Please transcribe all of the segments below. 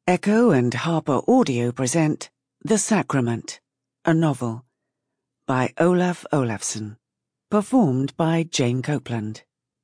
Echo and Harper Audio present The Sacrament, a novel, by Olaf Olafsson, performed by Jane Copeland.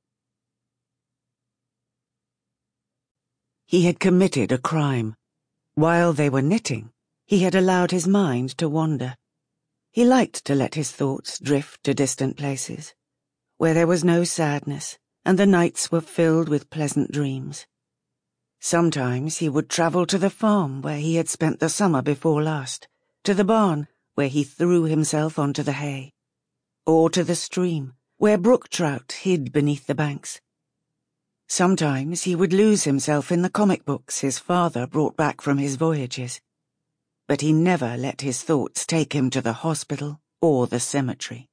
He had committed a crime. While they were knitting, he had allowed his mind to wander. He liked to let his thoughts drift to distant places, where there was no sadness and the nights were filled with pleasant dreams. Sometimes he would travel to the farm where he had spent the summer before last, to the barn where he threw himself onto the hay, or to the stream where brook trout hid beneath the banks. Sometimes he would lose himself in the comic books his father brought back from his voyages, but he never let his thoughts take him to the hospital or the cemetery.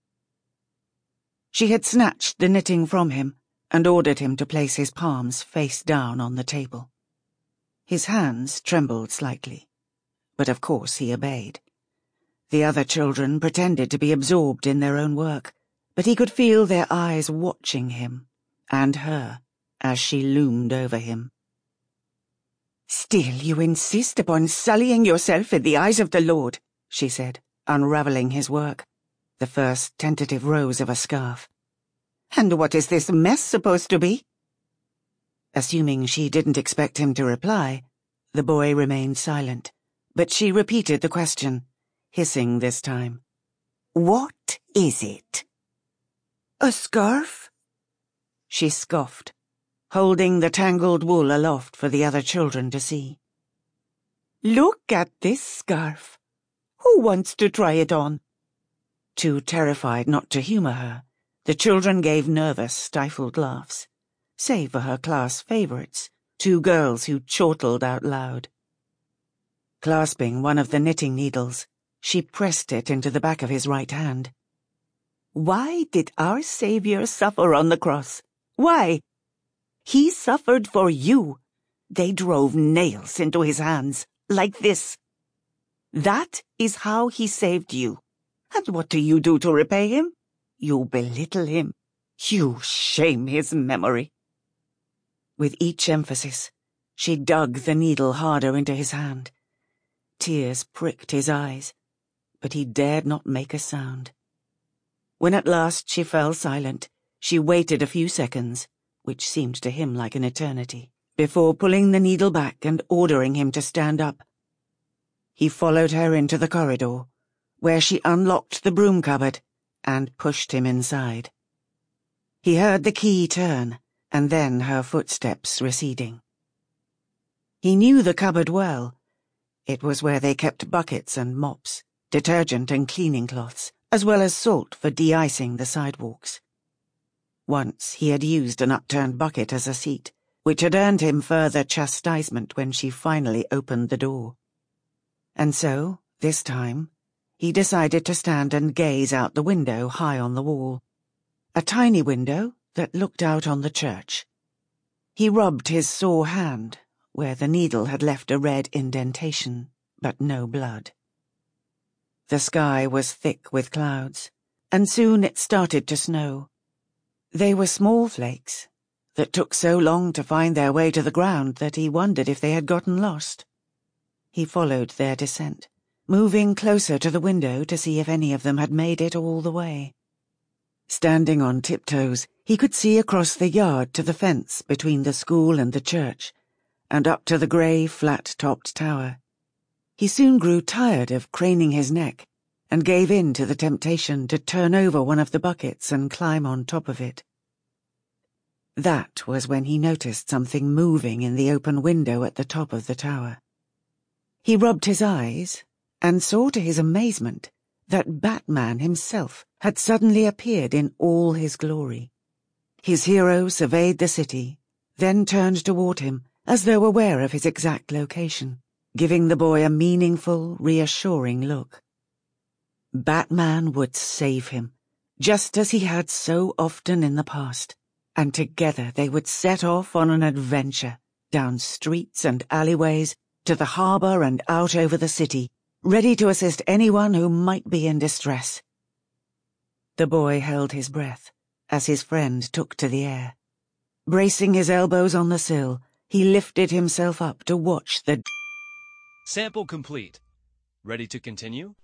She had snatched the knitting from him and ordered him to place his palms face down on the table. His hands trembled slightly, but of course he obeyed. The other children pretended to be absorbed in their own work, but he could feel their eyes watching him and her as she loomed over him. "Still you insist upon sullying yourself in the eyes of the Lord," she said, unravelling his work, the first tentative rose of a scarf. "And what is this mess supposed to be?" Assuming she didn't expect him to reply, the boy remained silent, but she repeated the question, hissing this time. "What is it?" "A scarf?" She scoffed, holding the tangled wool aloft for the other children to see. "Look at this scarf. Who wants to try it on?" Too terrified not to humour her, the children gave nervous, stifled laughs, save for her class favourites, two girls who chortled out loud. Clasping one of the knitting needles, she pressed it into the back of his right hand. "Why did our Saviour suffer on the cross? Why? He suffered for you. They drove nails into his hands, like this. That is how he saved you. And what do you do to repay him? You belittle him. You shame his memory." With each emphasis, she dug the needle harder into his hand. Tears pricked his eyes, but he dared not make a sound. When at last she fell silent, she waited a few seconds, which seemed to him like an eternity, before pulling the needle back and ordering him to stand up. He followed her into the corridor, where she unlocked the broom cupboard and pushed him inside. He heard the key turn, and then her footsteps receding. He knew the cupboard well. It was where they kept buckets and mops, detergent and cleaning cloths, as well as salt for de-icing the sidewalks. Once he had used an upturned bucket as a seat, which had earned him further chastisement when she finally opened the door. And so, this time, he decided to stand and gaze out the window high on the wall. A tiny window that looked out on the church. He rubbed his sore hand, where the needle had left a red indentation, but no blood. The sky was thick with clouds, and soon it started to snow. They were small flakes that took so long to find their way to the ground that he wondered if they had gotten lost. He followed their descent, moving closer to the window to see if any of them had made it all the way. Standing on tiptoes, he could see across the yard to the fence between the school and the church, and up to the grey, flat-topped tower. He soon grew tired of craning his neck, and gave in to the temptation to turn over one of the buckets and climb on top of it. That was when he noticed something moving in the open window at the top of the tower. He rubbed his eyes, and saw to his amazement that Batman himself had suddenly appeared in all his glory. His hero surveyed the city, then turned toward him as though aware of his exact location, giving the boy a meaningful, reassuring look. Batman would save him, just as he had so often in the past, and together they would set off on an adventure, down streets and alleyways, to the harbour and out over the city, ready to assist anyone who might be in distress. The boy held his breath as his friend took to the air. Bracing his elbows on the sill, he lifted himself up to watch the Sample complete. Ready to continue?